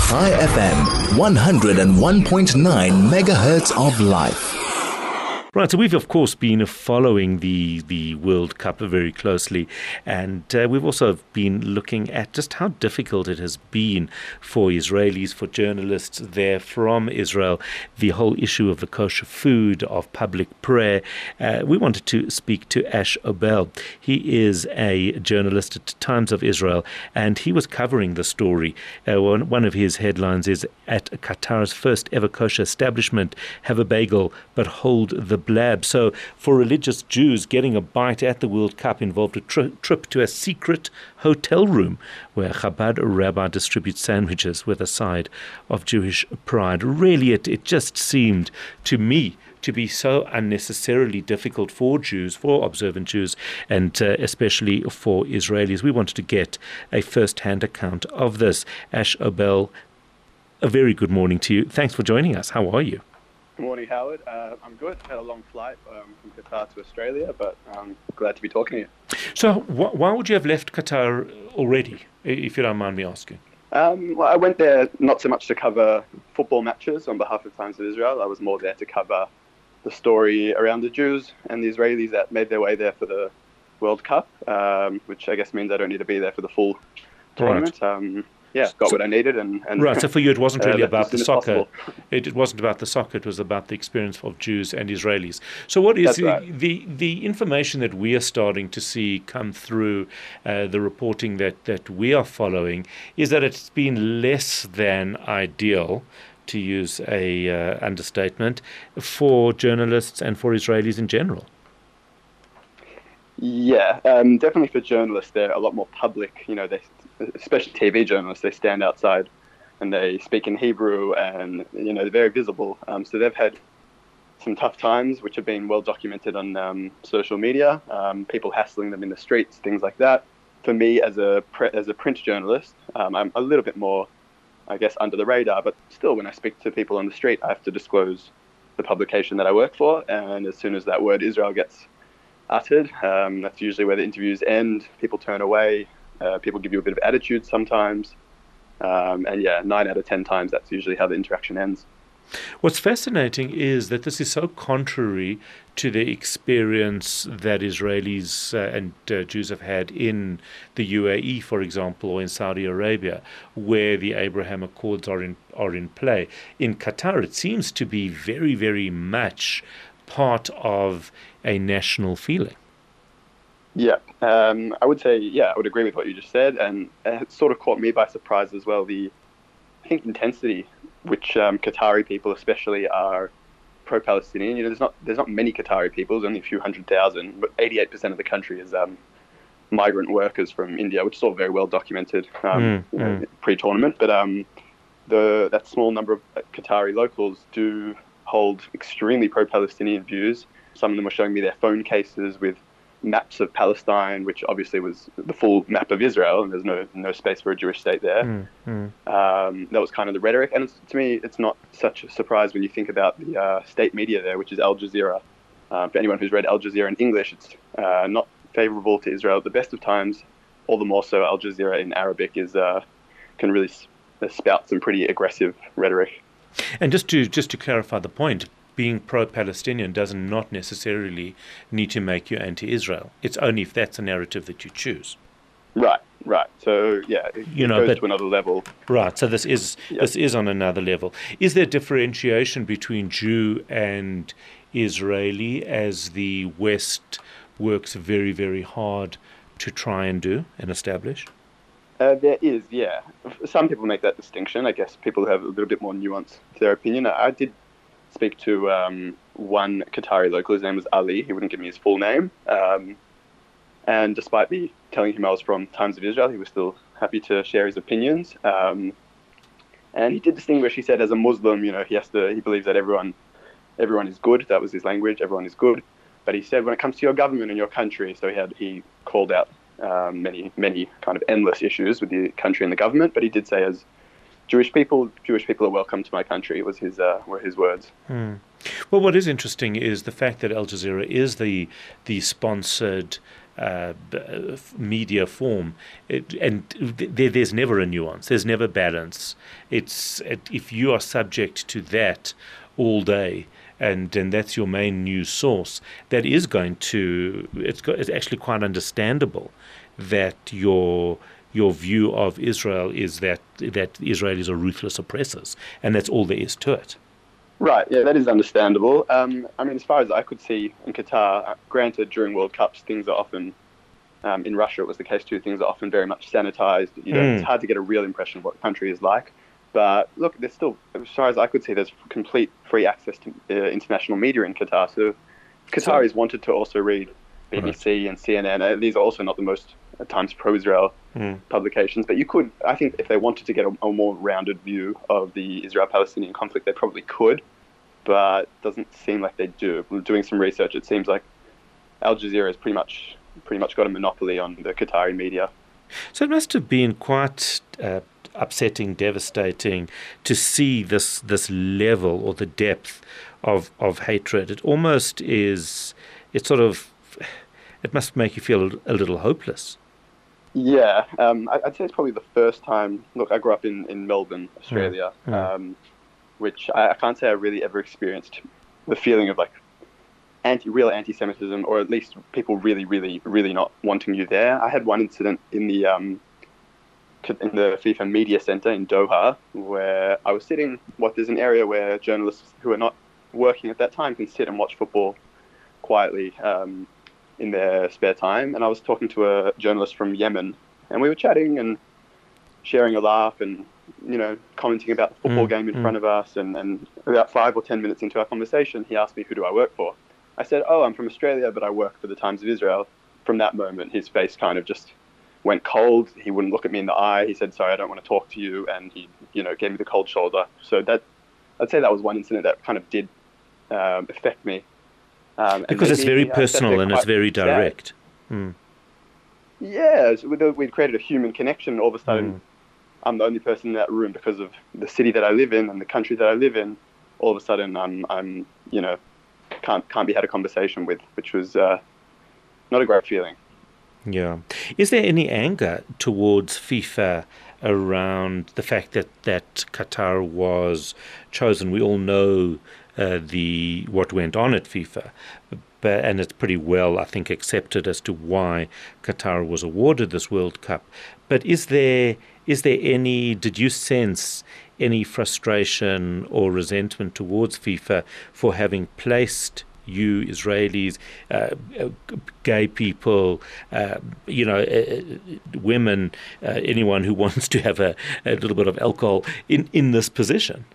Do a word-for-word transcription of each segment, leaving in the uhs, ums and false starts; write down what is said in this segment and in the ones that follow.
High F M, one oh one point nine megahertz of life. Right, so we've of course been following the the World Cup very closely, and uh, we've also been looking at just how difficult it has been for Israelis, for journalists there from Israel, the whole issue of the kosher food, of public prayer. Uh, we wanted to speak to Ash Obel. He is a journalist at Times of Israel, and he was covering the story. Uh, one, one of his headlines is, "At Qatar's first ever kosher establishment, have a bagel but hold the blab." So for religious Jews, getting a bite at the World Cup involved a tri- trip to a secret hotel room where a Chabad rabbi distributes sandwiches with a side of Jewish pride. Really, it, it just seemed to me to be so unnecessarily difficult for Jews, for observant Jews, and uh, especially for Israelis. We wanted to get a first-hand account of this. Ash Obel, a very good morning to you. Thanks for joining us. How are you? Good morning, Howard. Uh, I'm good. Had a long flight um, from Qatar to Australia, but I'm glad to be talking to you. So wh- why would you have left Qatar already, if you don't mind me asking? Um, well, I went there not so much to cover football matches on behalf of Times of Israel. I was more there to cover the story around the Jews and the Israelis that made their way there for the World Cup, um, which I guess means I don't need to be there for the full tournament. Right. Um, Yeah, got so, what I needed. And, and right, so for you it wasn't really uh, about the soccer. It, it wasn't about the soccer, it was about the experience of Jews and Israelis. So what is the, right. the the information that we are starting to see come through uh, the reporting that, that we are following is that it's been less than ideal, to use a uh, understatement, for journalists and for Israelis in general? Yeah, um, definitely for journalists, they're a lot more public. You know, they, especially T V journalists, they stand outside and they speak in Hebrew, and you know they're very visible. Um, so they've had some tough times, which have been well documented on um, social media. Um, people hassling them in the streets, things like that. For me, as a pre- as a print journalist, um, I'm a little bit more, I guess, under the radar. But still, when I speak to people on the street, I have to disclose the publication that I work for, and as soon as that word Israel gets uttered, um, that's usually where the interviews end. People turn away. Uh, people give you a bit of attitude sometimes. Um, and yeah, nine out of ten times, that's usually how the interaction ends. What's fascinating is that this is so contrary to the experience that Israelis uh, and uh, Jews have had in the U A E, for example, or in Saudi Arabia, where the Abraham Accords are in are in play. In Qatar, it seems to be very, very much part of a national feeling. Yeah, um, I would say, yeah, I would agree with what you just said. And it sort of caught me by surprise as well, the, I think, intensity which um, Qatari people especially are pro-Palestinian. You know, there's not there's not many Qatari people, there's only a few hundred thousand, but eighty-eight percent of the country is um, migrant workers from India, which is all very well documented um, mm, you know, mm. pre-tournament. But um, the that small number of Qatari locals do hold extremely pro-Palestinian views. Some of them were showing me their phone cases with maps of Palestine, which obviously was the full map of Israel, and there's no no space for a Jewish state there. Mm, mm. Um, that was kind of the rhetoric, and it's, to me, it's not such a surprise when you think about the uh, state media there, which is Al Jazeera. Uh, for anyone who's read Al Jazeera in English, it's uh, not favourable to Israel at the best of times. All the more so, Al Jazeera in Arabic is uh, can really spout some pretty aggressive rhetoric. And just to just to clarify the point, being pro-Palestinian does not necessarily need to make you anti-Israel. It's only if that's a narrative that you choose. Right, right. So yeah, it, you it know, goes but, to another level. Right. So this is yeah. this is on another level. Is there differentiation between Jew and Israeli, as the West works very, very hard to try and do and establish? Uh, there is, yeah. Some people make that distinction. I guess people who have a little bit more nuance to their opinion. I did speak to um, one Qatari local. His name was Ali. He wouldn't give me his full name. Um, and despite me telling him I was from Times of Israel, he was still happy to share his opinions. Um, and he did distinguish. He said, as a Muslim, you know, he has to. He believes that everyone, everyone is good. That was his language. Everyone is good. But he said, when it comes to your government and your country, so he had he called out um, many, many kind of endless issues with the country and the government. But he did say, as Jewish people, Jewish people are welcome to my country, was his uh, were his words. Hmm. Well, what is interesting is the fact that Al Jazeera is the the sponsored uh, media form, it, and th- there's never a nuance. There's never balance. It's it, if you are subject to that all day, and and that's your main news source, that is going to it's got, it's actually quite understandable that your your view of Israel is that that Israelis are ruthless oppressors, and that's all there is to it. Right, yeah, that is understandable. Um, I mean, as far as I could see in Qatar, uh, granted, during World Cups, things are often, um, in Russia it was the case too, things are often very much sanitized. You know, Mm. It's hard to get a real impression of what the country is like. But look, there's still, as far as I could see, there's complete free access to uh, international media in Qatar. So Qataris wanted to also read B B C Right. and C N N. Uh, These are also not the most, at times, pro-Israel Mm. publications. But you could, I think, if they wanted to get a, a more rounded view of the Israel-Palestinian conflict, they probably could. But it doesn't seem like they do. Doing some research, it seems like Al Jazeera has pretty much pretty much got a monopoly on the Qatari media. So it must have been quite uh, upsetting, devastating to see this this level or the depth of of hatred. It almost is. It sort of. It must make you feel a little hopeless. Yeah, um, I- I'd say it's probably the first time. Look, I grew up in, in Melbourne, Australia, Mm. um, which I, I can't say I really ever experienced the feeling of like anti, real anti-Semitism, or at least people really, really, really not wanting you there. I had one incident in the um, in the FIFA Media Center in Doha, where I was sitting. What there's an area where journalists who are not working at that time can sit and watch football quietly um, in their spare time. And I was talking to a journalist from Yemen, and we were chatting and sharing a laugh and, you know, commenting about the football Mm, game in mm. front of us. And, and about five or ten minutes into our conversation, he asked me, who do I work for? I said, oh, I'm from Australia, but I work for the Times of Israel. From that moment, his face kind of just went cold. He wouldn't look at me in the eye. He said, sorry, I don't want to talk to you. And he, you know, gave me the cold shoulder. So that, I'd say that was one incident that kind of did um, affect me. Um, and Because made it's me- very I sat personal there and it's quite very sad. direct. Mm. Yeah, so we'd, we'd created a human connection. All of a sudden, Mm. I'm the only person in that room because of the city that I live in and the country that I live in. All of a sudden, I'm, I'm, you know, can't can't be had a conversation with, which was uh, not a great feeling. Yeah. Is there any anger towards FIFA around the fact that, that Qatar was chosen? We all know uh, the what went on at FIFA, but, and it's pretty well, I think, accepted as to why Qatar was awarded this World Cup. But is there is there any, did you sense any frustration or resentment towards FIFA for having placed you Israelis, uh, uh, gay people, uh, you know, uh, women, uh, anyone who wants to have a, a little bit of alcohol in, in this position?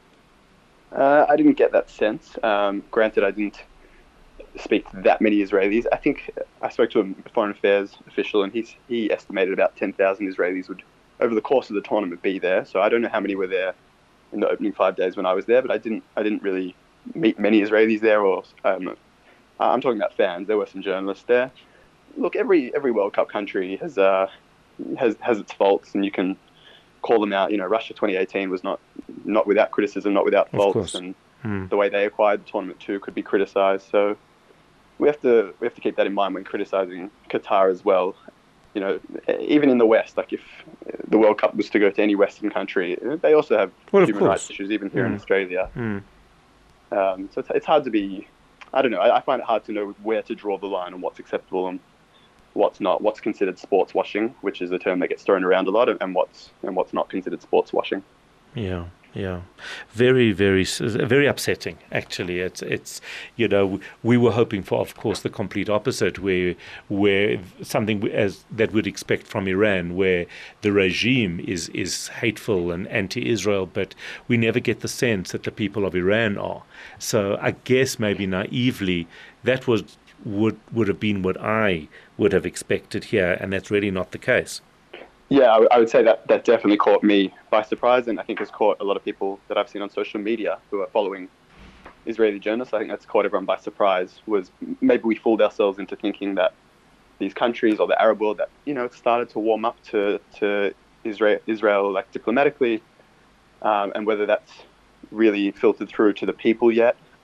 Uh, I didn't get that sense. Um, granted, I didn't speak to that many Israelis. I think I spoke to a foreign affairs official, and he he estimated about ten thousand Israelis would, over the course of the tournament, be there. So I don't know how many were there in the opening five days when I was there, but I didn't I didn't really meet many Israelis there. Or um, I'm talking about fans. There were some journalists there. Look, every every World Cup country has uh, has has its faults, and you can call them out. You know, Russia twenty eighteen was not not without criticism, not without Of faults, course. and Hmm. the way they acquired the tournament too could be criticised. So we have to we have to keep that in mind when criticising Qatar as well. You know, even in the West, like if the World Cup was to go to any Western country, they also have Well, of human course. rights issues, even here in Mm. Australia. Mm. Um, so it's, it's hard to be, I don't know, I, I find it hard to know where to draw the line on what's acceptable and what's not, what's considered sports washing, which is a term that gets thrown around a lot, and what's and what's not considered sports washing. Yeah, yeah, very, very, s- very upsetting. Actually, it's, it's, you know, we were hoping for, of course, the complete opposite, where, where something as that we'd expect from Iran, where the regime is is hateful and anti-Israel, but we never get the sense that the people of Iran are. So I guess maybe naively, that was would would have been what I would have expected here, and that's really not the case. Yeah, I, w- I would say that that definitely caught me by surprise, and I think has caught a lot of people that I've seen on social media who are following Israeli journalists. I think that's caught everyone by surprise. Was maybe we fooled ourselves into thinking that these countries or the Arab world that you know started to warm up to to Israel, Israel like diplomatically, um, and whether that's really filtered through to the people yet.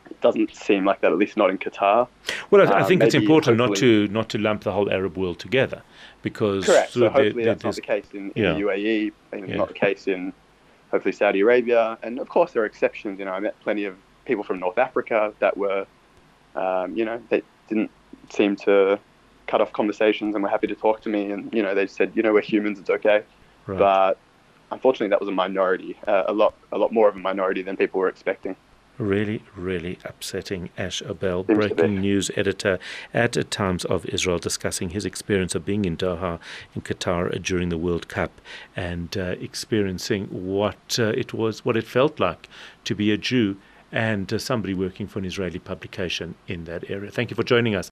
it doesn't seem like that, at least not in Qatar. Well, I, I Um, think it's maybe important not hopefully- to not to lump the whole Arab world together, because Correct. So there- hopefully there- that's not there's- the case in, in yeah. the U A E, and Yeah. not the case in hopefully Saudi Arabia. And of course there are exceptions. You know, I met plenty of people from North Africa that were, um, you know, they didn't seem to cut off conversations and were happy to talk to me. And, you know, they said, you know, we're humans, it's okay. Right. But unfortunately that was a minority, uh, a lot, a lot more of a minority than people were expecting. Really, really upsetting. Ash Abel, Seems to breaking be. news editor at Times of Israel, discussing his experience of being in Doha, in Qatar, during the World Cup, and uh, experiencing what uh, it was, what it felt like to be a Jew and uh, somebody working for an Israeli publication in that area. Thank you for joining us.